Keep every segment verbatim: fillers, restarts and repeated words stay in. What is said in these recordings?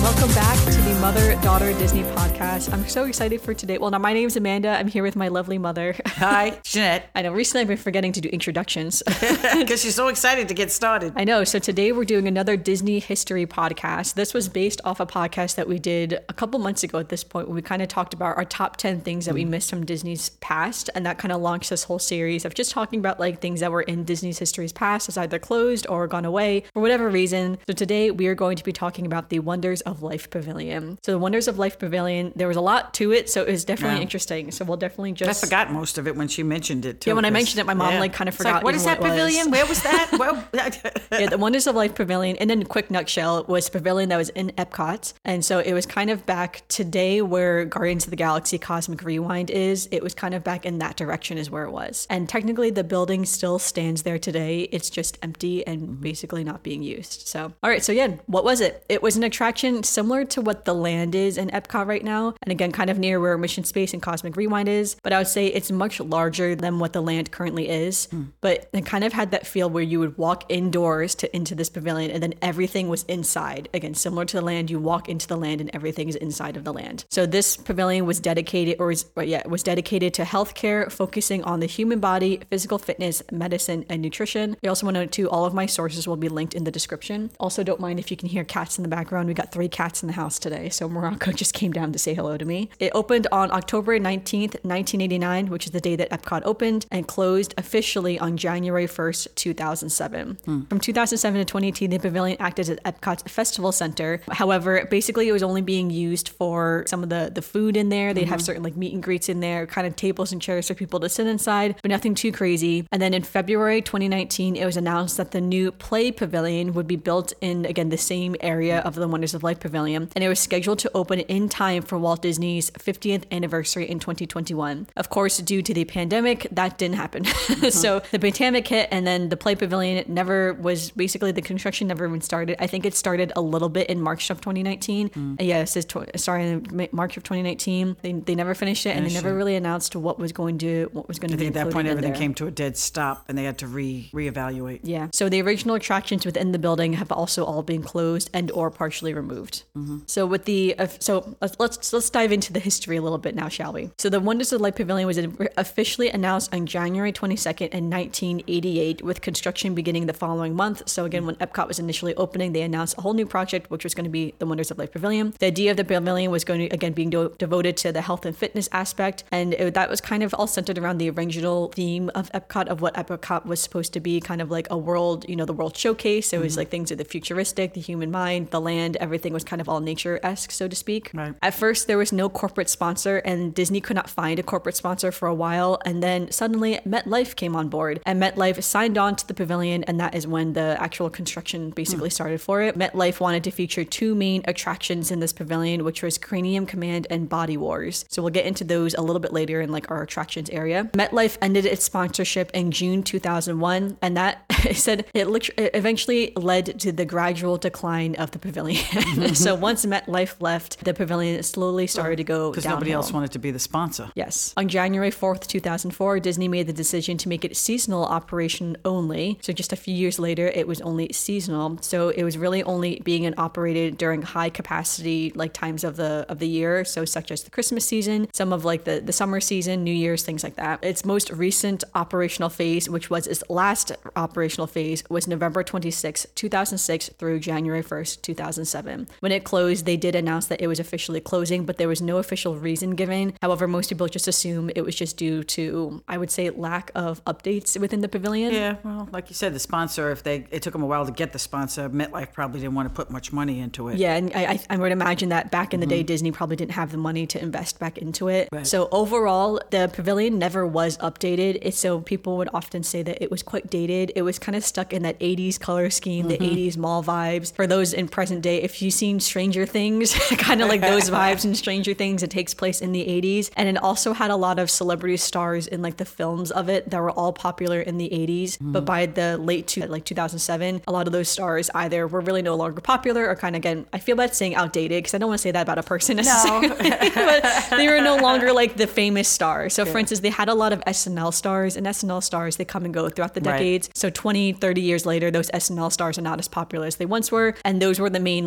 Welcome back to the Mother-Daughter Disney podcast. I'm so excited for today. Well, now my name's Amanda. I'm here with my lovely mother. Hi, Jeanette. I know, recently I've been forgetting to do introductions. Because she's so excited to get started. I know. So today we're doing another Disney history podcast. This was based off a podcast that we did a couple months ago at this point, when we kind of talked about our top ten things that we missed from Disney's past. And that kind of launched this whole series of just talking about like things that were in Disney's history's past, as either closed or gone away for whatever reason. So today we are going to be talking about the Wonders of Life Pavilion. So the Wonders of Life Pavilion, there was a lot to it, so it was definitely Yeah. interesting. So we'll definitely just... I forgot most of it when she mentioned it too. Yeah, when I 'cause- mentioned it, my mom yeah. like kind of It's forgot like, what even is that what it was. pavilion? Where was that? Well, Yeah, the Wonders of Life Pavilion, and then quick nutshell, was a pavilion that was in Epcot. And so it was kind of back today where Guardians of the Galaxy Cosmic Rewind is. It was kind of back in that direction is where it was. And technically the building still stands there today. It's just empty and mm-hmm. basically not being used. So, all right. So yeah, what was it? It was an attraction similar to what the land is in Epcot right now. And again, kind of near where Mission Space and Cosmic Rewind is. But I would say it's much larger than what the land currently is. Mm. But it kind of had that feel where you would walk indoors to into this pavilion and then everything was inside. Again, similar to the land, you walk into the land and everything is inside of the land. So this pavilion was dedicated, or was, or yeah, was dedicated to healthcare, focusing on the human body, physical fitness, medicine, and nutrition. I also want to note too, all of my sources will be linked in the description. Also, don't mind if you can hear cats in the background. We got three cats in the house today, so Morocco just came down to say hello to me. It opened on October nineteenth, nineteen eighty-nine, which is the day that Epcot opened, and closed officially on January first, two thousand seven. Hmm. From two thousand seven to twenty eighteen, the pavilion acted as Epcot's festival center. However, basically it was only being used for some of the, the food in there. They'd mm-hmm. have certain like meet and greets in there, kind of tables and chairs for people to sit inside, but nothing too crazy. And then in February twenty nineteen, it was announced that the new Play Pavilion would be built in, again, the same area of the Wonders of Life Pavilion. And it was scheduled to open in time for Walt Disney's fiftieth anniversary in twenty twenty-one. Of course, due to the pandemic, that didn't happen. Mm-hmm. So the pandemic hit, and then the Play Pavilion never was, basically the construction never even started. I think it started a little bit in March of twenty nineteen. Mm. Yeah, it says tw- sorry, in March of twenty nineteen. They, they never finished it, and they never really announced what was going to what was going to be included. I think at that point everything there. came to a dead stop, and they had to re reevaluate. Yeah. So the original attractions within the building have also all been closed and or partially removed. Mm-hmm. So with the uh, so let's, let's let's dive into the history a little bit now, shall we? So the Wonders of Life Pavilion was officially announced on January twenty-second in nineteen eighty-eight, with construction beginning the following month. So again, when Epcot was initially opening, they announced a whole new project, which was going to be the Wonders of Life Pavilion. The idea of the pavilion was going to, again, being do- devoted to the health and fitness aspect. And it, that was kind of all centered around the original theme of Epcot, of what Epcot was supposed to be, kind of like a world, you know, the world showcase. It was mm-hmm. like things of the futuristic, the human mind, the land, everything was kind of all nature-esque, so to speak. Right. At first, there was no corporate sponsor, and Disney could not find a corporate sponsor for a while. And then suddenly MetLife came on board, and MetLife signed on to the pavilion, and that is when the actual construction basically mm. started for it. MetLife wanted to feature two main attractions in this pavilion, which was Cranium Command and Body Wars. So we'll get into those a little bit later in like our attractions area. MetLife ended its sponsorship in June two thousand one, and that said it, it eventually led to the gradual decline of the pavilion. Mm-hmm. So once MetLife left, the pavilion slowly started to go downhill. Because nobody else wanted to be the sponsor. Yes. On January fourth, two thousand four, Disney made the decision to make it seasonal operation only. So just a few years later, it was only seasonal. So it was really only being operated during high capacity like times of the of the year. So such as the Christmas season, some of like the, the summer season, New Year's, things like that. Its most recent operational phase, which was its last operational phase, was November twenty-sixth, two thousand six through January first, two thousand seven. When it closed, they did announce that it was officially closing, but there was no official reason given. However, most people just assume it was just due to, I would say, lack of updates within the pavilion. Yeah, well, like you said, the sponsor, if they it took them a while to get the sponsor, MetLife probably didn't want to put much money into it. Yeah, and I, I would imagine that back in the mm-hmm. day, Disney probably didn't have the money to invest back into it. Right. So overall, the pavilion never was updated. It's, so people would often say that it was quite dated. It was kind of stuck in that eighties color scheme, mm-hmm. the eighties mall vibes. For those in present day, if you've seen Stranger Things, kind of like those vibes in Stranger Things, it takes place in the eighties. And it also had a lot of celebrity stars in like the films of it that were all popular in the eighties. Mm-hmm. But by the late two, like two thousand seven, a lot of those stars either were really no longer popular or kind of, again, I feel bad saying outdated because I don't want to say that about a person necessarily, no. But they were no longer like the famous star. So yeah. For instance, they had a lot of S N L stars, and S N L stars, they come and go throughout the decades. Right. So twenty, thirty years later, those S N L stars are not as popular as they once were. And those were the main like celebrity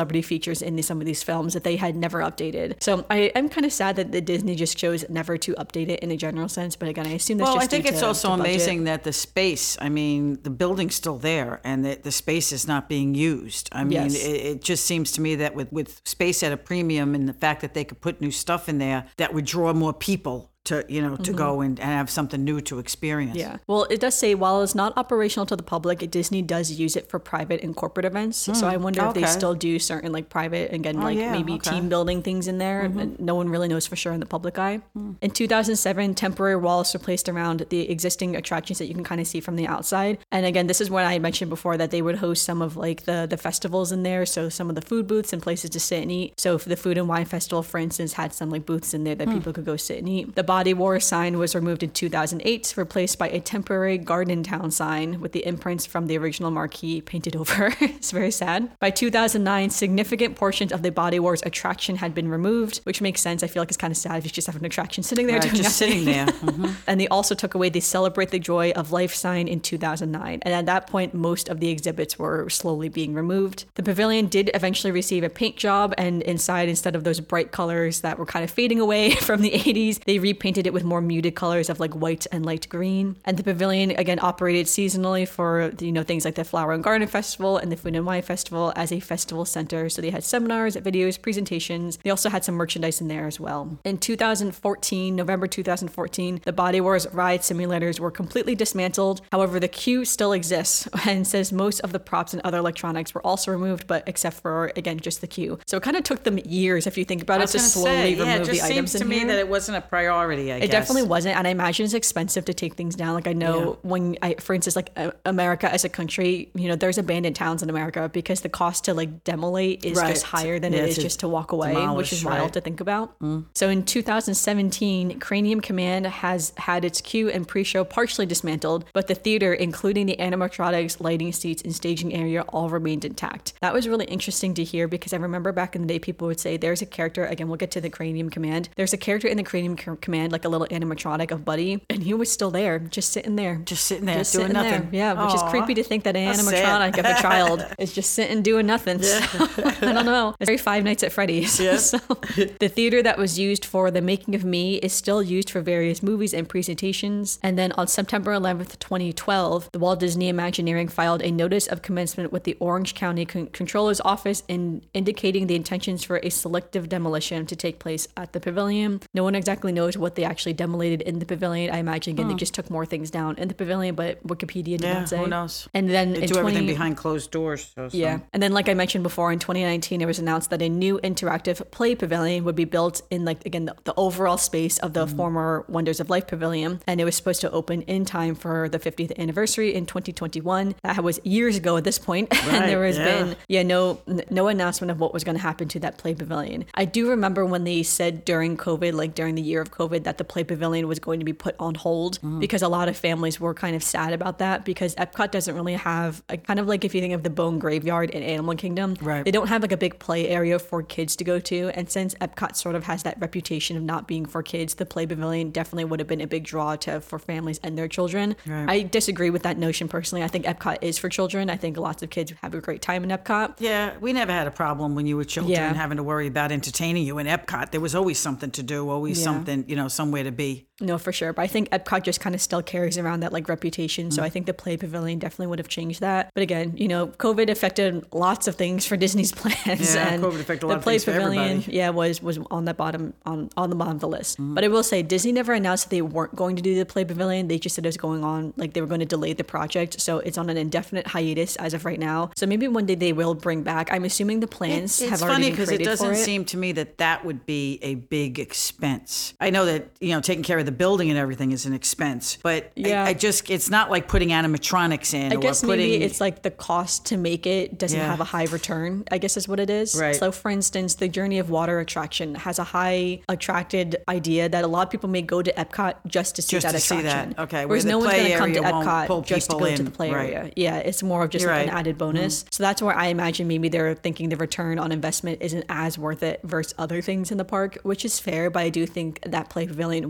celebrity features in some of these films that they had never updated. So I am kind of sad that the Disney just chose never to update it in a general sense. But again, I assume that's well, just I think due it's to, also to budget. amazing that the space, I mean, the building's still there and the, the space is not being used. I mean, Yes. it, it just seems to me that with, with space at a premium and the fact that they could put new stuff in there, that would draw more people to, you know, to mm-hmm. go and, and have something new to experience. Yeah. Well, it does say while it's not operational to the public, Disney does use it for private and corporate events. Mm, so I wonder okay. if they still do certain like private, again, oh, like yeah, maybe okay. team building things in there. Mm-hmm. And no one really knows for sure in the public eye. Mm. In two thousand seven, temporary walls were placed around the existing attractions that you can kind of see from the outside. And again, this is what I mentioned before, that they would host some of like the, the festivals in there. So some of the food booths and places to sit and eat. So for the Food and Wine Festival, for instance, had some like booths in there that mm. people could go sit and eat. The Body Wars sign was removed in two thousand eight, replaced by a temporary Garden Town sign with the imprints from the original marquee painted over. It's very sad. By two thousand nine, significant portions of the Body Wars attraction had been removed, which makes sense. I feel like it's kind of sad if you just have an attraction sitting there right, doing just nothing. sitting there. Mm-hmm. And they also took away the Celebrate the Joy of Life sign in two thousand nine. And at that point, most of the exhibits were slowly being removed. The pavilion did eventually receive a paint job, and inside, instead of those bright colors that were kind of fading away from the eighties, they repainted it with more muted colors of like white and light green. And the pavilion again operated seasonally for, you know, things like the Flower and Garden Festival and the Food and Wine Festival as a festival center. So they had seminars, videos, presentations. They also had some merchandise in there as well. In two thousand fourteen, November two thousand fourteen, the Body Wars ride simulators were completely dismantled. However, the queue still exists and says most of the props and other electronics were also removed, but except for, again, just the queue. So it kind of took them years, if you think about it, to slowly say, remove yeah, the items in here. It just seems to me that it wasn't a priority, I it guess. It definitely wasn't, and I imagine it's expensive to take things down. Like I know yeah. when I, for instance, like uh, America as a country, you know, there's abandoned towns in America because the cost to like demolate is right. just higher than yeah, it is just to walk away, which is wild right. to think about. Mm. So in two thousand seventeen, Cranium Command has had its queue and pre-show partially dismantled, but the theater, including the animatronics, lighting, seats, and staging area, all remained intact. That was really interesting to hear because I remember back in the day, people would say there's a character, again, we'll get to the Cranium Command. There's a character in the Cranium Command, like a little animatronic of Buddy, and he was still there, just sitting there. Just sitting there, just doing sitting nothing. There. Yeah, which Aww. is creepy to think that an That's animatronic sad. of a child is just sitting doing nothing. Yeah. So, I don't know. It's very Five Nights at Freddy's. Yeah. So, the theater that was used for The Making of Me is still used for various movies and presentations. And then on September eleventh, twenty twelve, the Walt Disney Imagineering filed a notice of commencement with the Orange County Con- Controller's Office in indicating the intentions for a selective demolition to take place at the pavilion. No one exactly knows what they actually demolated in the pavilion. I imagine, again, Hmm. they just took more things down in the pavilion, but Wikipedia did Yeah, not say. who knows? And then They in do twenty everything behind closed doors. So, so. Yeah. And then, like I mentioned before, in twenty nineteen, it was announced that a new interactive play pavilion would be built in, like, again, the, the overall space of the mm. former Wonders of Life pavilion. And it was supposed to open in time for the fiftieth anniversary in twenty twenty-one. That was years ago at this point. Right, and there has yeah. been, yeah, no, no announcement of what was going to happen to that play pavilion. I do remember when they said during COVID, like during the year of COVID, that the play pavilion was going to be put on hold mm. because a lot of families were kind of sad about that because Epcot doesn't really have a, kind of like if you think of the Bone Graveyard in Animal Kingdom, right. they don't have like a big play area for kids to go to. And since Epcot sort of has that reputation of not being for kids, the play pavilion definitely would have been a big draw to for families and their children. Right. I disagree with that notion personally. I think Epcot is for children. I think lots of kids have a great time in Epcot. Yeah, we never had a problem when you were children Yeah. having to worry about entertaining you in Epcot. There was always something to do, always Yeah. something, you know, somewhere to be. No, for sure. But I think Epcot just kind of still carries around that like reputation. So I think the play pavilion definitely would have changed that. But again, you know, COVID affected lots of things for Disney's plans. Yeah, and COVID affected a lot the of play things for pavilion, everybody. yeah, was was on the bottom on, on the bottom of the list. Mm-hmm. But I will say Disney never announced that they weren't going to do the play pavilion. They just said it was going on, like they were going to delay the project. So it's on an indefinite hiatus as of right now. So maybe one day they will bring back. I'm assuming the plans It's have funny already been because it created doesn't for it. seem to me that that would be a big expense. I know that, you know, taking care of the building and everything is an expense, but Yeah. I, I just, it's not like putting animatronics in I or guess putting. maybe it's like the cost to make it doesn't Yeah. have a high return, I guess is what it is. Right. So for instance, the Journey of Water attraction has a high attracted idea that a lot of people may go to Epcot just to see Just that to see attraction. that. Okay, where Whereas the no one's play going to come to area won't pull Epcot just to people go to in. the play Right. area. Yeah, it's more of just You're like an right. added bonus. So that's where I imagine maybe they're thinking the return on investment isn't as worth it versus other things in the park, which is fair, but I do think that play pavilion would hold a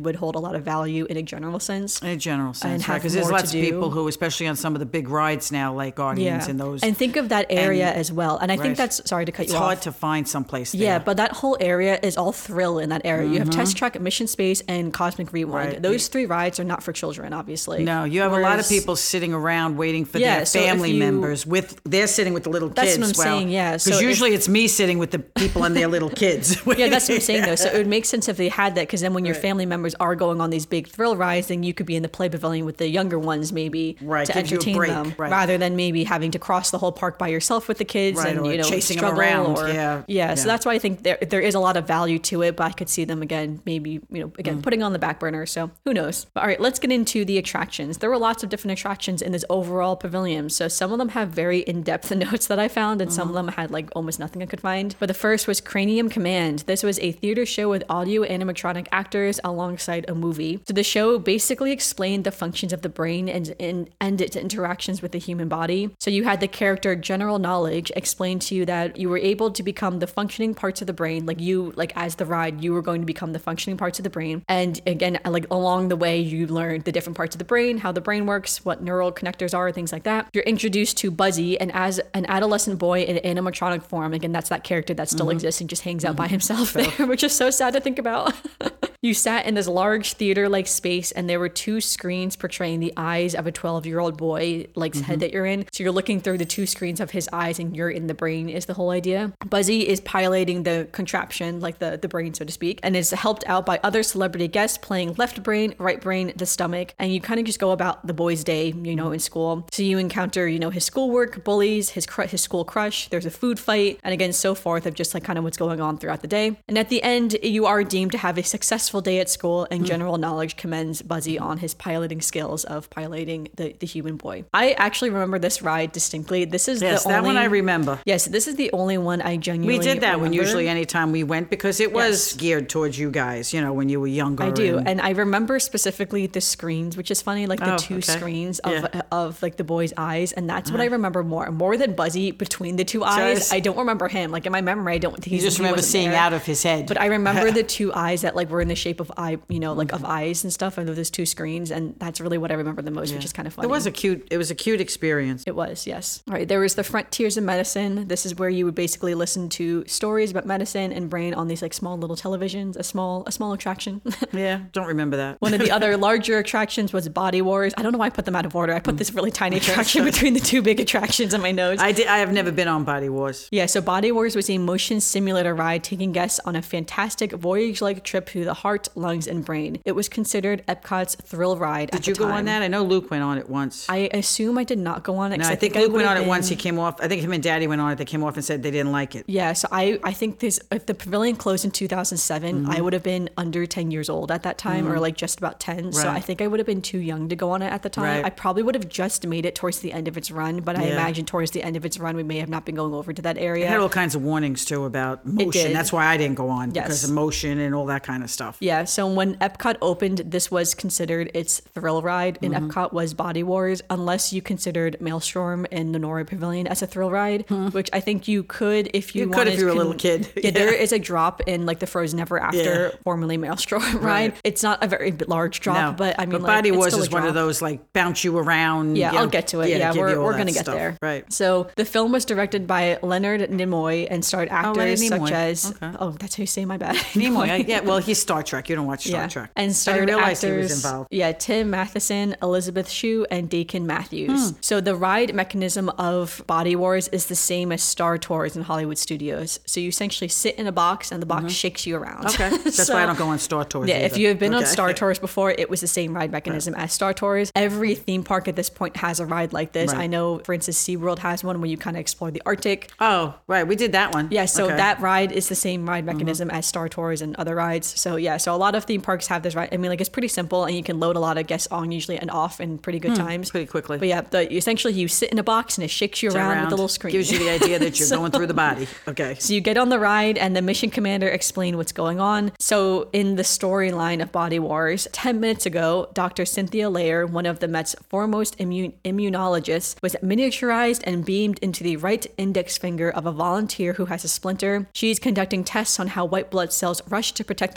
lot of value in a general sense. In a general And sense, right? have Because there's more lots to of do. people who, especially on some of the big rides now, like Guardians and those. And think of that area and- as well. And I think right. that's, sorry to cut It's you hard off. to find someplace there. Yeah, but that whole area is all thrill in that area. You have Test Track, Mission Space, and Cosmic Rewind. Right. Those three rides are not for children, obviously. No, you have a lot of Whereas- people sitting around waiting for Yeah, their so if family you- members with, they're sitting with the little That's kids. what I'm well, saying, yeah. So Because if- usually it's me sitting with the people and their little kids. Yeah, that's what I'm saying though. So it would make sense if they had that, because then when your family members are going on these big thrill rides, then you could be in the play pavilion with the younger ones maybe Right, to gives you a entertain break, them, right. rather than maybe having to cross the whole park by yourself with the kids Right, and or you know chasing them struggle around, or- yeah, yeah. So yeah. that's why I think there there is a lot of value to it, but I could see them again maybe you know again Mm. putting on the back burner. So who knows? But all right, let's get into the attractions. There were lots of different attractions in this overall pavilion. So some of them have very in-depth notes that I found, and some of Mm-hmm. them had like almost nothing I could find. But the first was Cranium Command. This was a theater show with audio animatronic actors alongside a movie. So the show basically explained the functions of the brain and, and, and its interactions with the human body. So you had the character General Knowledge explain to you that you were able to become the functioning parts of the brain, like you, like as the ride, you were going to become the functioning parts of the brain. And again, like along the way, you learned the different parts of the brain, how the brain works, what neural connectors are, things like that. You're introduced to Buzzy, and as an adolescent boy in animatronic form, again, that's that character that still exists and just hangs out by himself there, which is so sad to think about. You sat in this large theater-like space, and there were two screens portraying the eyes of a twelve-year-old boy, like Mm-hmm. head that you're in. So you're looking through the two screens of his eyes, and you're in the brain. Is the whole idea? Buzzy is piloting the contraption, like the the brain, so to speak, and is helped out by other celebrity guests playing left brain, right brain, the stomach, and you kind of just go about the boy's day, you know, in school. So you encounter, you know, his schoolwork, bullies, his cr- his school crush. There's a food fight, and again, so forth of just like kind of what's going on throughout the day. And at the end, you are deemed to have a successful day at school, and General Knowledge commends Buzzy on his piloting skills of piloting the, the human boy. I actually remember this ride distinctly. This is Yes, the that only one I remember. Yes, this is the only one I genuinely We did that one remember. usually anytime we went because it was Yes. geared towards you guys, you know, when you were younger. I do, and- and I remember specifically the screens, which is funny, like the Oh, two okay. screens of Yeah. of like the boy's eyes, and that's what I remember more, more than Buzzy between the two eyes. it's- I don't remember him. Like in my memory, I don't. you just remember seeing out of his head. But I remember the two eyes that like were in the shape of eye, you know, like of eyes and stuff, and those two screens, and that's really what I remember the most, which is kind of funny. It was a cute. It was a cute experience. It was, yes. All right, there was the Frontiers of Medicine. This is where you would basically listen to stories about medicine and brain on these like small little televisions, a small a small attraction. Yeah, don't remember that. One of the other larger attractions was Body Wars. I don't know why I put them out of order. I put this really tiny attraction between the two big attractions in my notes. I did. I have never been on Body Wars. Yeah, so Body Wars was a motion simulator ride taking guests on a fantastic voyage-like trip through the heart, lungs, and brain. It was considered Epcot's thrill ride at Did you the go time. on that? I know Luke went on it once. I assume I did not go on it. 'cause no, I think Luke went would've on it been- once. He came off. I think him and Daddy went on it. They came off and said they didn't like it. Yeah, so I, I think this if the pavilion closed in two thousand seven, Mm-hmm. I would have been under ten years old at that time, or like just about ten. So Right. I think I would have been too young to go on it at the time. Right. I probably would have just made it towards the end of its run, but I Yeah. imagine towards the end of its run, we may have not been going over to that area. It had all kinds of warnings too about motion. did. That's why I didn't go on Yes. because of motion and all that kind of stuff. Yeah, so when Epcot opened, this was considered its thrill ride in Mm-hmm. Epcot was Body Wars, unless you considered Maelstrom in the Nora Pavilion as a thrill ride, which I think you could if you, You could wanted. if you were a con- little kid. Yeah, there is a drop in like the Frozen Ever After, Yeah. formerly Maelstrom ride. Right. It's not a very large drop, No, but I mean, like, Body it's Wars still a is one of drop. those like bounce you around. Yeah, you I'll know, get to it. Yeah, give we're, you all we're that going to get stuff. there. Right. So the film was directed by Leonard Nimoy and starred actors Nimoy. such as, Okay. oh, that's how you say my bad. Nimoy. I, yeah, well, he's Star Trek. You don't watch Star Yeah. Trek. And I starred didn't realize actors, he was involved. yeah, Tim Matheson, Elizabeth Shue, and Dakin Matthews. Hmm. So the ride mechanism of Body Wars is the same as Star Tours in Hollywood studios. So you essentially sit in a box and the box shakes you around. Mm-hmm. Okay, that's So- why I don't go on Star Tours. Yeah, if either. you have been on Okay. Star Tours before, it was the same ride mechanism as Star Tours. Every theme park at this point has a ride like this. Right. I know, for instance, SeaWorld has one where you kind of explore the Arctic. Oh, right. We did that one. Yeah, so Okay. that ride is the same ride Mm-hmm. mechanism as Star Tours and other rides. So yeah, so a lot of theme parks have this ride. I mean, like it's pretty simple, and you can load a lot of guests on usually and off in pretty good times. Hmm, pretty quickly. But yeah, the, essentially you sit in a box and it shakes you around, with a little screen. Gives you the idea that you're So- going through the body. Okay. So you get on the ride and the mission commander explain what's going on. So in the storyline of Body Wars, ten minutes ago, Doctor Cynthia Lair, one of the Met's foremost immune immunologists, was miniaturized and beamed into the right index finger of a volunteer who has a splinter. She's conducting tests on how white blood cells rush to protect the body from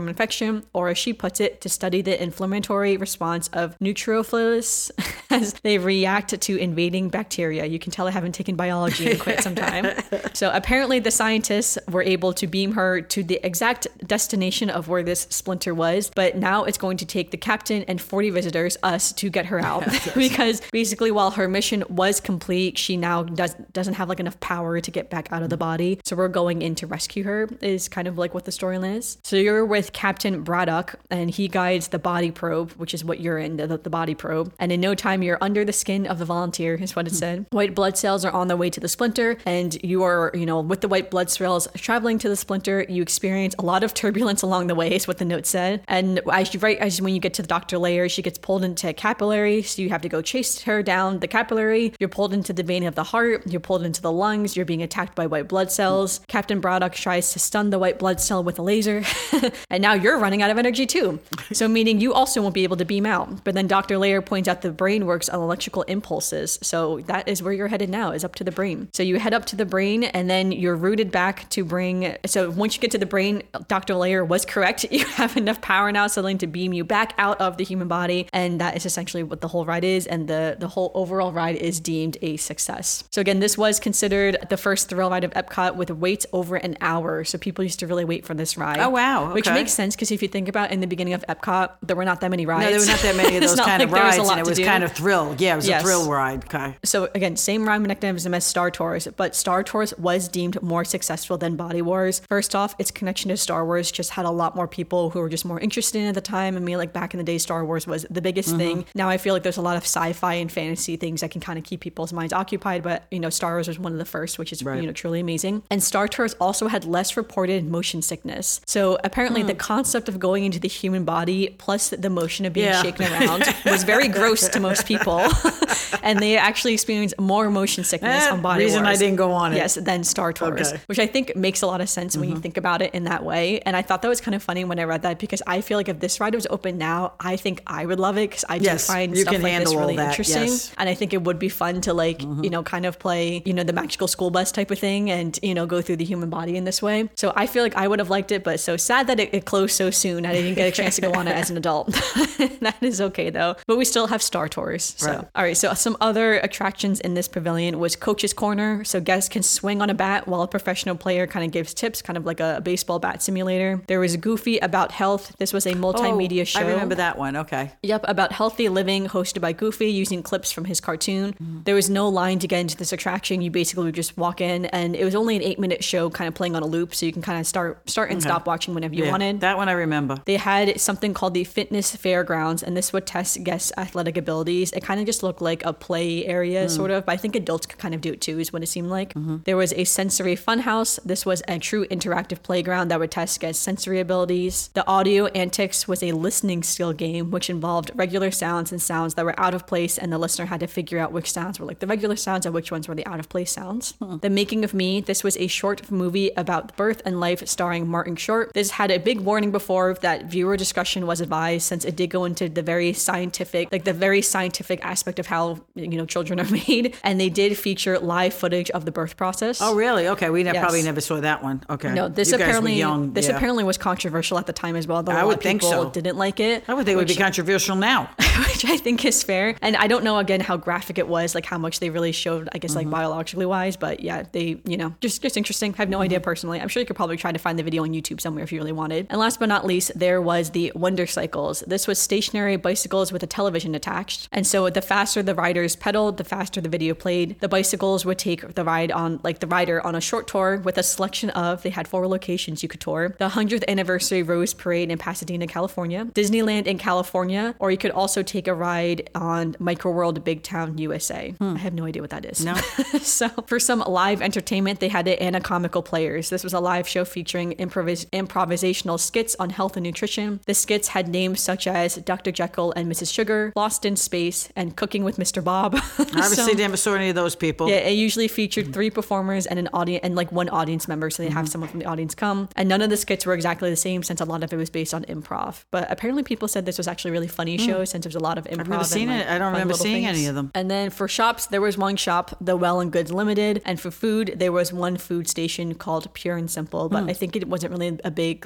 from infection, or as she puts it, to study the inflammatory response of neutrophils as they react to invading bacteria. You can tell I haven't taken biology in quite some time. So apparently the scientists were able to beam her to the exact destination of where this splinter was, but now it's going to take the captain and forty visitors, us, to get her out. Because basically while her mission was complete, she now does, doesn't have like enough power to get back out of the body. So we're going in to rescue her is kind of like what the storyline is. So you're with Captain Braddock and he guides the body probe, which is what you're in, the, the body probe. And in no time, you're under the skin of the volunteer is what it said. White blood cells are on their way to the splinter and you are, you know, with the white blood cells traveling to the splinter, you experience a lot of turbulence along the way is what the note said. And as you, right as when you get to the Doctor Layer, she gets pulled into a capillary. So you have to go chase her down the capillary. You're pulled into the vein of the heart. You're pulled into the lungs. You're being attacked by white blood cells. Captain Braddock tries to stun the white blood cell with a laser. And now you're running out of energy too. So meaning you also won't be able to beam out. But then Doctor Layer points out the brain works on electrical impulses. So that is where you're headed now, is up to the brain. So you head up to the brain and then you're routed back to bring. So once you get to the brain, Doctor Layer was correct. You have enough power now suddenly to beam you back out of the human body. And that is essentially what the whole ride is. And the, the whole overall ride is deemed a success. So again, this was considered the first thrill ride of Epcot with waits over an hour. So people used to really wait for this ride. Oh, wow. Okay. Which makes sense because if you think about in the beginning of Epcot, there were not that many rides. No, there were not that many of those kind like of rides. And it was kind of thrill. Yeah, it was yes. a thrill ride. Okay. So again, same ride mechanism as Star Tours, but Star Tours was deemed more successful than Body Wars. First off, its connection to Star Wars just had a lot more people who were just more interested in it at the time. I mean, like back in the day, Star Wars was the biggest mm-hmm. thing. Now I feel like there's a lot of sci-fi and fantasy things that can kind of keep people's minds occupied, but you know, Star Wars was one of the first, which is right. you know, truly amazing. And Star Tours also had less reported motion sickness. So apparently hmm. the concept of going into the human body plus the motion of being yeah. shaken around was very gross to most people. And they actually experienced more motion sickness eh, on Body reason Wars. I didn't go on it. Yes, than Star Tours, okay. which I think makes a lot of sense mm-hmm. when you think about it in that way. And I thought that was kind of funny when I read that because I feel like if this ride was open now, I think I would love it because I yes, do find you stuff can like this really that, interesting. Yes. And I think it would be fun to like, mm-hmm. you know, kind of play, you know, the magical school bus type of thing and, you know, go through the human body in this way. So I feel like I would have liked it, but so sad that it, it closed so soon. I didn't get a chance to go on it as an adult. That is okay though. But we still have Star Tours. So, right. all right. So some other attractions in this pavilion was Coach's Corner. So guests can swing on a bat while a professional player kind of gives tips, kind of like a baseball bat simulator. There was Goofy About Health. This was a multimedia oh, show. I remember that one. Okay. Yep. About healthy living hosted by Goofy using clips from his cartoon. Mm-hmm. There was no line to get into this attraction. You basically would just walk in and it was only an eight minute show kind of playing on a loop. So you can kind of start, start and okay. stop watching whenever you yeah, wanted. That one I remember. They had something called the Fitness Fairgrounds and this would test guests' athletic abilities. It kind of just looked like a play area mm. sort of, but I think adults could kind of do it too is what it seemed like. Mm-hmm. There was a sensory funhouse. This was a true interactive playground that would test guests' sensory abilities. The Audio Antics was a listening skill game which involved regular sounds and sounds that were out of place and the listener had to figure out which sounds were like the regular sounds and which ones were the out of place sounds. Hmm. The Making of Me. This was a short movie about the birth and life starring Martin Short. This had a big warning before that viewer discretion was advised since it did go into the very scientific, like the very scientific aspect of how, you know, children are made. And they did feature live footage of the birth process. Oh, really? Okay. We ne- yes. probably never saw that one. Okay. No, this you apparently guys were young. this yeah. apparently was controversial at the time as well. Though I a would lot of think people so. didn't like it. I would think which, it would be controversial now. Which I think is fair. And I don't know again how graphic it was, like how much they really showed, I guess, mm-hmm. like biologically wise. But yeah, they, you know, just just interesting. I have no mm-hmm. idea personally. I'm sure you could probably try to find the video on YouTube somewhere if you really wanted. And last but not least, there was the Wonder Cycles. This was stationary bicycles with a television attached. And so the faster the riders pedaled, the faster the video played. The bicycles would take the ride on, like the rider on a short tour with a selection of, they had four locations you could tour. The hundredth Anniversary Rose Parade in Pasadena, California, Disneyland in California, or you could also take a ride on Microworld Big Town, U S A. Hmm. I have no idea what that is. No. So for some live entertainment, they had the Anatomical Players. This was a live show featuring improvis- improvisational skits on health and nutrition. The skits had names such as Doctor Jekyll and Missus Sugar, Lost in Space, and Cooking with Mister Bob. Obviously, so, never saw any of those people. Yeah, it usually featured three performers and an audience and like one audience member, so they'd have mm-hmm. someone from the audience come. And none of the skits were exactly the same since a lot of it was based on improv. But apparently, people said this was actually a really funny mm. show since there was a lot of improv. I've never seen and, it. Like, I don't remember seeing things. any of them. And then for shops, there was one shop, the Well and Goods Limited, and for food, there was one food station called Pure and Simple. But mm. I think it wasn't really a big like quick serve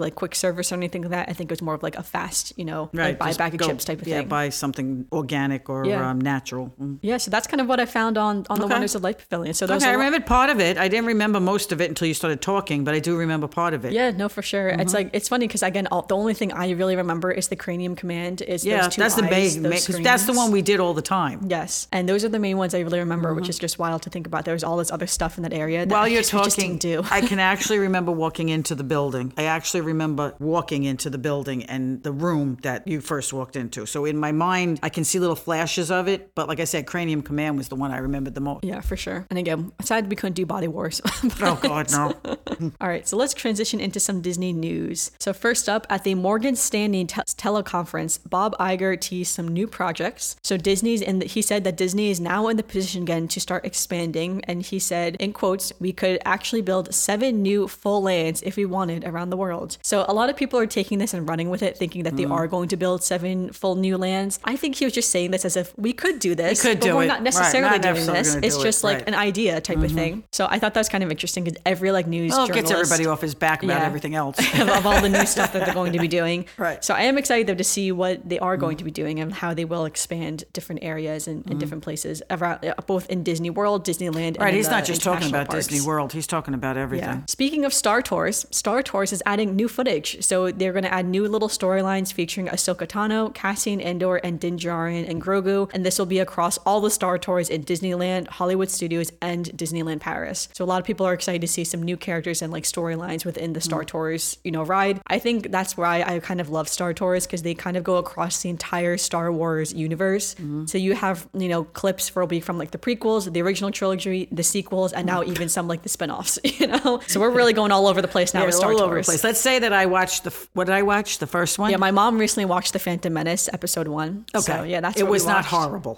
service or anything like that. I think it was more of like a fast, you know, Right, like buy a just bag of go- chips type of yeah, thing. buy something organic or Yeah. um, natural. Mm. Yeah, so that's kind of what I found on, on the Okay. Wonders of Life Pavilion. So there's Okay, I a lot- remembered part of it. I didn't remember most of it until you started talking, but I do remember part of it. Yeah, no, for sure. Mm-hmm. It's like it's funny because again, all, the only thing I really remember is the Cranium Command. Is Yeah, those two that's the eyes, main, those because that's the screens. one we did all the time. Yes, and those are the main ones I really remember, Mm-hmm. which is just wild to think about. There was all this other stuff in that area. That While I you're just, we just talking, didn't do. I can actually remember walking into the building. I actually remember walking into the building and the room that you first walked into. So in my mind, I can see little flashes of it. But like I said, Cranium Command was the one I remembered the most. Yeah, for sure. And again, sad we couldn't do Body Wars. Oh, God, no. All right, so let's transition into some Disney news. So first up, at the Morgan Stanley te- teleconference, Bob Iger teased some new projects. So Disney's in the, he said that Disney is now in the position again to start expanding, and he said, in quotes, we could actually build seven new full lands if we wanted around the world. So a lot of people are taking this and running with it, thinking that they Mm. are going to build seven full new lands. I think he was just saying this as if we could do this, We could but do we're it. not Right, necessarily not doing necessarily this. gonna It's do it, just like right. Mm-hmm. an idea type of thing. So I thought that was kind of interesting because every like news Well, it gets journalist- everybody off his back about Yeah. everything else. of, of all the new stuff that they're going to be doing. Right. So I am excited though to see what they are going Mm. to be doing and how they will expand different areas and, and different places around, uh, both in Disney World, Disneyland, and Right, in he's the not just talking international about parks. Disney World. He's talking about everything. Yeah. Speaking of Star Tours, Star Tours is adding new footage. So they're going to add new little storylines featuring Ahsoka Tano, Cassian Andor, and Din Djarin and Grogu. And this will be across all the Star Tours in Disneyland, Hollywood Studios, and Disneyland Paris. So a lot of people are excited to see some new characters and like storylines within the Star Tours, you know, ride. I think that's why I kind of love Star Tours because they kind of go across the entire Star Wars universe. So you have, you know, clips for will be from like the prequels, the original trilogy, the sequels, and now even some like the spin-offs, you know? So we're really going all over the place now Yeah, with all Star over the Tours. place. Let's say that I watched the, f- what did I watch? The first one? Yeah, my mom recently watched The Phantom Menace, episode one. Okay. So, yeah, that's It what we was not watched. horrible.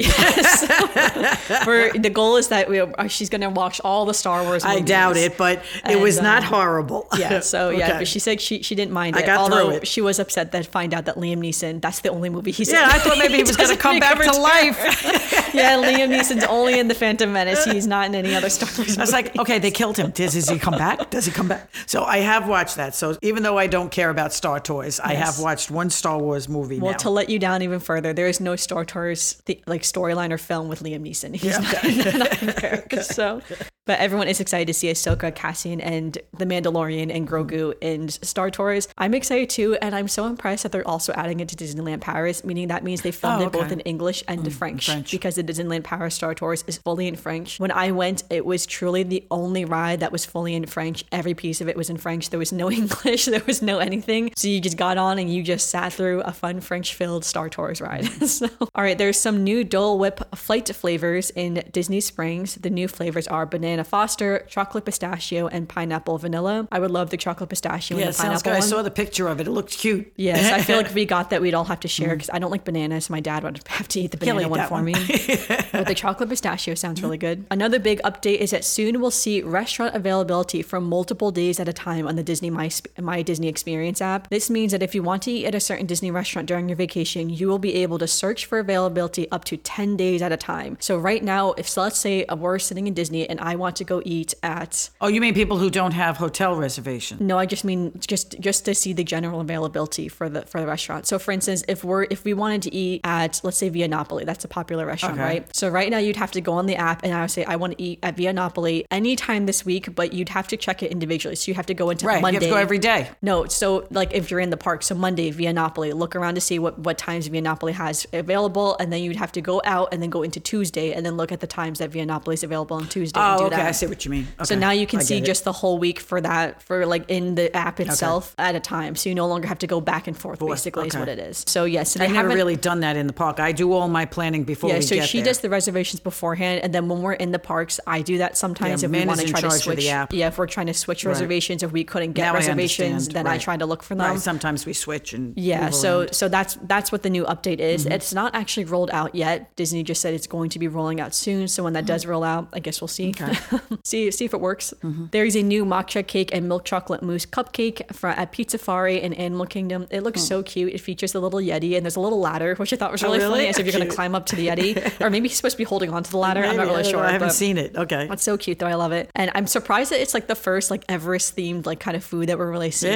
We're, the goal is that we, uh, she's going to watch all the Star Wars movies. I doubt it, but it And, was not um, horrible. Yeah, so yeah, Okay. but she said she, she didn't mind I it. got through although it. she was upset that find out that Liam Neeson, that's the only movie he's Yeah, in. I thought maybe he was going to doesn't come make back a to return. life. Yeah, Liam Neeson's only in The Phantom Menace. He's not in any other Star Wars I was like, okay, they killed him. Does, does he come back? Does he come back? So I have watched that. So even though I don't care about Star Toys, I Yes. have watched one Star Wars movie Well, now. to let you down even further, there is no Star Tours th- like storyline or film with Liam Neeson. He's Yeah, not, not there. So, but everyone is excited to see Ahsoka, Cassian, and the Mandalorian and Grogu in Star Tours. I'm excited too, and I'm so impressed that they're also adding it to Disneyland Paris, meaning that means they filmed Oh, it both okay. in English and in French, French. because the Disneyland Paris Star Tours is fully in French. When I went, it was truly the only ride that was fully in French. Every piece of it was in French. There was no English. There was no anything. So you just got on and you just sat through a fun French-filled Star Tours ride. So, all right, there's some new Dole Whip flight flavors in Disney Springs. The new flavors are Banana Foster, Chocolate Pistachio, and Pineapple Vanilla. I would love the Chocolate Pistachio yeah, and it the sounds Pineapple good. I one. saw the picture of it. It looked cute. Yes, I feel like if we got that, we'd all have to share because I don't like bananas. My dad would have to eat the He'll banana eat one that for one. me. But the chocolate pistachio sounds really good. Another big update is that soon we'll see restaurant availability for multiple days at a time on the Disney My, My Disney Experience app. This means that if you want to eat at a certain Disney restaurant during your vacation, you will be able to search for availability up to ten days at a time. So right now, if so let's say we're sitting in Disney and I want to go eat at Oh, you mean people who don't have hotel reservation? no, I just mean just just to see the general availability for the for the restaurant. So for instance, if we're if we wanted to eat at let's say Via Napoli, that's a popular restaurant, Okay. right? So right now you'd have to go on the app and I would say I want to eat at Via Napoli anytime this week, but you'd have to check it individually. So you have to go into Right, Monday. you have to go every day. No, so like if you're in the park, so Monday Via Napoli, look around to see what what times Via Napoli has available, and then you'd have to go out and then go into Tuesday and then look at the times that Via Napoli is available on Tuesday. and Oh, do okay, that. I see what you mean. So Okay, now you can I see get it. just the whole week for that, for like in the app itself at a time. So you no longer have to go back and forth, basically, is okay. what it is. So yes, they I've never haven't- really done that in the park. I do all my planning before Yeah, we so get she there. does the reservations beforehand, and then when we're in the parks, I do that sometimes Yeah, if we Amanda's want to in try to charge of switch. the app. Yeah, if we're trying to switch Right. reservations, if we couldn't get Now I reservations, understand, then I right. try to look for them. Right, sometimes we switch and Yeah, move so around. so that's that's what the new update is. Mm-hmm. It's not actually rolled out yet. Disney just said it's going to be rolling out soon. So when that does roll out, I guess we'll see. see see if it works. Mm-hmm. There is a new matcha cake and milk chocolate mousse cupcake from at Pizzafari in Animal Kingdom. It looks so cute. It features a little Yeti and there's a little ladder, which I thought was Oh, really, really? funny. As if you're going to Cute. climb up to the Yeti, or maybe he's supposed to be holding onto the ladder. I'm not Maybe, really I don't sure. know. I haven't but- seen it. Okay. It's so cute though. I love it. And I'm surprised that it's like the first like Everest themed like kind of food that we're really seeing Yeah. around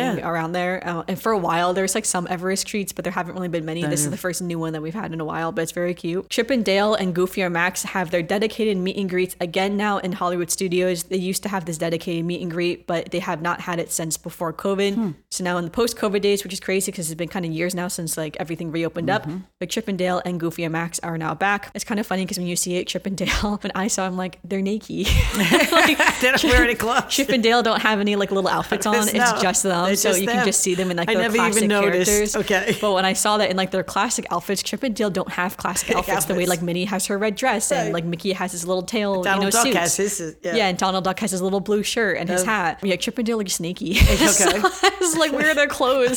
around there. Uh, and for a while, there's like some Everest treats, but there haven't really been many. This is the first new one that we've had in a while, but it's very cute. Chip and Dale and Goofy or Max have their dedicated meet and greets again now in Hollywood Studios. They used to have this dedicated meet and greet, but they have not had it since before COVID. Hmm. So now in the post-COVID days, which is crazy because it's been kind of years now since like everything reopened mm-hmm. up, but Chip and Dale and Goofy and Max are now back. It's kind of funny because when you see it, Chip and Dale, when I saw them, like, they're naked. Like, they don't wear any clothes. Chip and Dale don't have any like little outfits on. It's no, just them. So just you them. Can just see them in like I their never classic even noticed. Characters. Okay. But when I saw that in like their classic outfits, Chip and Dale don't have classic outfits, outfits. The way like Minnie has her red dress right. and like Mickey has his little tail, Donald you know, Duck suits. Has his, yeah. yeah, and Donald Duck has his little blue shirt and his um, hat. Yeah, Chip and Dale are just sneaky. Okay. So I was like, where are their clothes?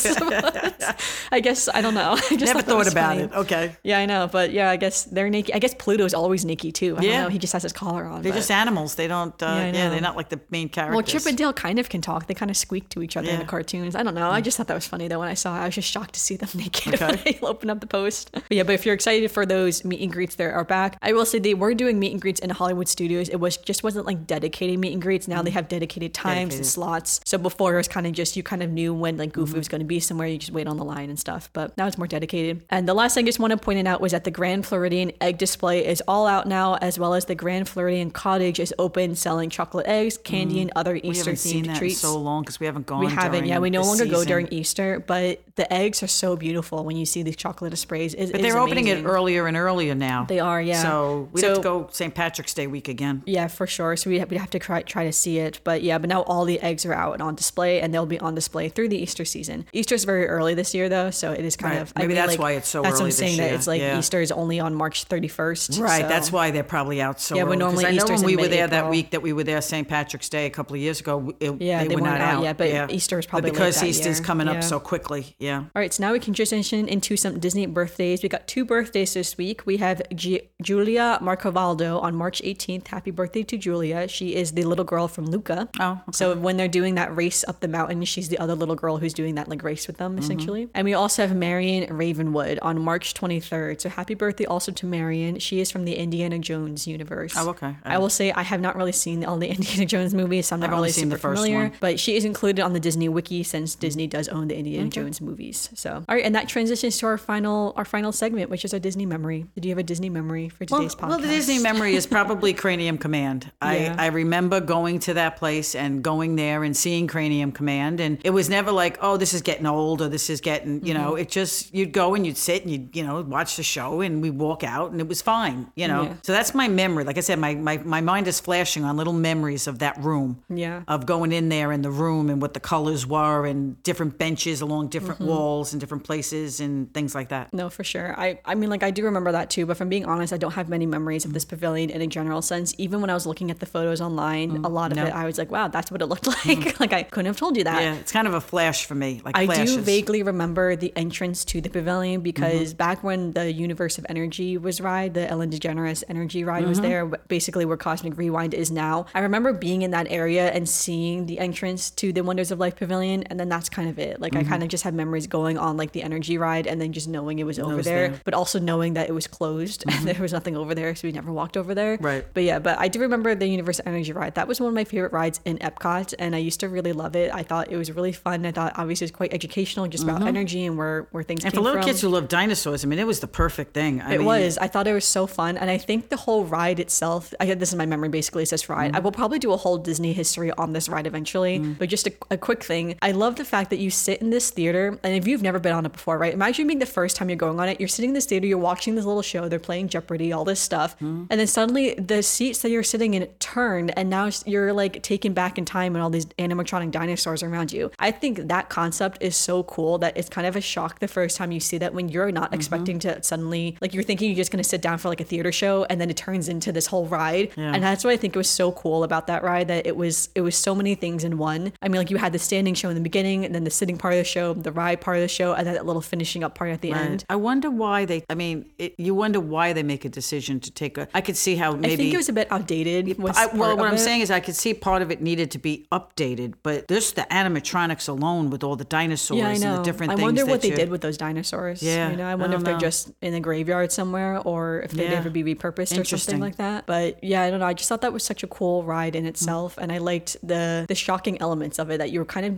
I guess I don't know. I just never thought, thought about funny. It. Okay. Yeah, I know, but yeah, I guess they're naked. I guess Pluto's always naked too. I yeah. don't know. He just has his collar on. They're but. just animals. They don't. Uh, yeah, yeah, they're not like the main characters. Well, Chip and Dale kind of can talk. They kind of squeak to each other yeah. in the cartoons. I don't know. I just thought that was funny though when I saw it. I was just shocked to see them naked okay. when I opened up the post. But yeah, but if you're excited for those meet and greets, they are back. I will say they were doing meet and greets in Hollywood Studios. It was just wasn't like dedicated meet and greets. Now mm-hmm. they have dedicated times dedicated. And slots. So before it was kind of just you kind of knew when like Goofy mm-hmm. was going to be somewhere. You just wait on the line and stuff. But now it's more dedicated. And the last thing I just want to point out was that the Grand Floridian egg display is all out now, as well as the Grand Floridian Cottage is open, selling chocolate eggs, candy, mm. and other Easter themed treats. In so long because we haven't gone. We haven't. Yeah, we no longer season. Go during Easter, but the eggs are so beautiful when you see these chocolate displays. It, but they're opening it earlier and earlier now. They are, yeah. So we so, have to go Saint Patrick's Day week again. Yeah, for sure. So we have, we have to try, try to see it. But yeah, but now all the eggs are out and on display, and they'll be on display through the Easter season. Easter's very early this year, though, so it is kind right. of maybe I mean, that's like, why it's so that's early. That's what I'm saying. This year. That it's like yeah. Easter is only on March thirty-first. Right. So. That's why they're probably out so yeah, early. Yeah, but normally I Easter's know when we in were there April. that week that we were there Saint Patrick's Day a couple of years ago. It, yeah, they, they were weren't not out out yet, but yeah. Easter is probably but because late that Easter's year. coming yeah. up so quickly. Yeah. All right, so now we can transition into some Disney birthdays. We got two birthdays this week. We have G- Julia Marcovaldo on March eighteenth. Happy birthday to Julia. She is the little girl from Luca. Oh, okay. So when they're doing that race up the mountain, she's the other little girl who's doing that like race with them, essentially. Mm-hmm. And we also have Marion Ravenwood on March twenty-third. So happy birthday also to Marion. She is from the Indiana Jones universe. Oh, okay. I, I will say I have not really seen all the Indiana Jones movies, so I'm not I've really seen super the first familiar. one. But she is included on the Disney Wiki since Disney does own the Indiana okay. Jones movies. So all right, and that transitions to our final our final segment, which is our Disney memory. Did you have a Disney memory for today's well, podcast? Well, the Disney memory is probably Cranium Command. Yeah. I, I remember going to that place and going there and seeing Cranium Command, and it was never like, oh, this is getting old or this is getting, you mm-hmm. know, it just, you'd go and you'd sit and you'd, you know, watch the show and we'd walk out and it was fine, you know. Yeah. So that's my memory. Like I said, my, my, my mind is flashing on little memories of that room. Yeah. Of going in there in the room and what the colors were and different benches along different mm-hmm. walls and different places and things like that. No, for sure. I, I mean, like, I do remember that too, but if I'm being honest, I don't have many memories of this pavilion in a general sense. Even when I was looking at the photos online, mm, a lot of no. it, I was like, wow, that's what it looked like. Mm. Like, I couldn't have told you that. Yeah, it's kind of a flash for me. Like I flashes. do vaguely remember the entrance to the pavilion because mm-hmm. back when the Universe of Energy was ride, the Ellen DeGeneres Energy ride mm-hmm. was there, basically where Cosmic Rewind is now. I remember being in that area and seeing the entrance to the Wonders of Life pavilion, and then that's kind of it. Like, mm-hmm. I kind of just have memories going on, like, the Energy ride, and then just knowing it was over there, there, but also knowing that it was closed mm-hmm. and there was nothing over there, so we never walked over there. Right. But yeah, but I do remember the Universe Energy ride. That was one of my favorite rides in Epcot, and I used to really love it. I thought it was really fun. I thought obviously it was quite educational, just mm-hmm. about energy and where, where things and came for little from. kids who love dinosaurs, I mean, it was the perfect thing. I it mean, was. I thought it was so fun, and I think the whole ride itself, I this is my memory basically, it's this ride. Mm-hmm. I will probably do a whole Disney history on this ride eventually, mm-hmm. but just a, a quick thing. I love the fact that you sit in this theater, and if you've never been on it before, right? Imagine being the first time you're going on it, you're sitting in this theater, you're watching this little show, they're playing Jeopardy, all this stuff, mm-hmm. and then suddenly the seats that you're sitting in turn, and now you're like taken back in time and all these animatronic dinosaurs around you. I think that concept is so cool that it's kind of a shock the first time you see that, when you're not mm-hmm. expecting to suddenly, like, you're thinking you're just going to sit down for like a theater show, and then it turns into this whole ride. Yeah. And that's what I think was so cool about that ride, that it was it was so many things in one. I mean, like, you had the standing show in the beginning, and then the sitting part of the show, the ride part of the show, and then that little finishing up part at the right. end. I wonder why they, I mean, it, you wonder why they make a decision to take a, I could see how maybe. I think it was a bit outdated. Was I, well, what I'm it. saying is I could see part of it needed to be updated, but just the animatronics alone with all the dinosaurs yeah, I know. and the different I things. I wonder what you, they did with those dinosaurs. Yeah. You know, I wonder I if they're know. just in a graveyard somewhere, or if they'd yeah. ever be repurposed or something like that. But yeah, I don't know. I just thought that was such a cool ride in itself. Mm. And I liked the the shocking elements of it, that you were kind of doing something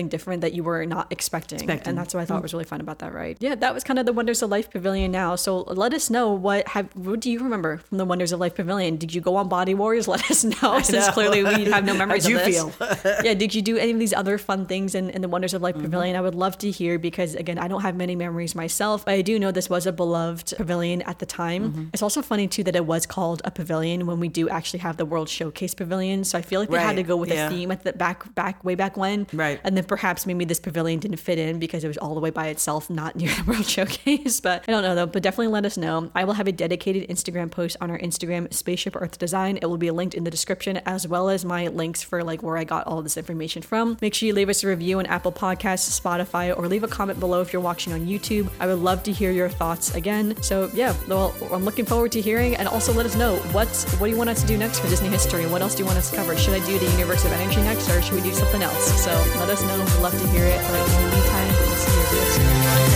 different that you were not expecting. Expecting. And that's what I thought mm-hmm. was really fun about that ride. Yeah, that was kind of the Wonders of Life Pavilion now. So let us know what have what do you remember from the Wonders of Life Pavilion? Did you go on Body Wars? Let us know, since know. clearly we have no memories How'd of you this. feel? Yeah, did you do any of these other fun things in, in the Wonders of Life mm-hmm. Pavilion? I would love to hear, because again, I don't have many memories myself, but I do know this was a beloved pavilion at the time. Mm-hmm. It's also funny too that it was called a pavilion when we do actually have the World Showcase Pavilion. So I feel like they right. had to go with yeah. a theme at the back, back, way back when. Right. And then perhaps maybe this pavilion didn't fit in because it was all the way by itself, not near the World Showcase. But I don't know though, but definitely let us know. I will have a dedicated Instagram post on our Instagram, Spaceship Earth Design. It will be linked in the description, as well as my links for like where I got all of this information from. Make sure you leave us a review on Apple Podcasts, Spotify, or leave a comment below if you're watching on YouTube. I would love to hear your thoughts again. So yeah, well, I'm looking forward to hearing, and also let us know what's, what do you want us to do next for Disney history? What else do you want us to cover? Should I do the Universe of Energy next, or should we do something else? So let us know. We'd love to hear it. But in the meantime, we'll see you guys.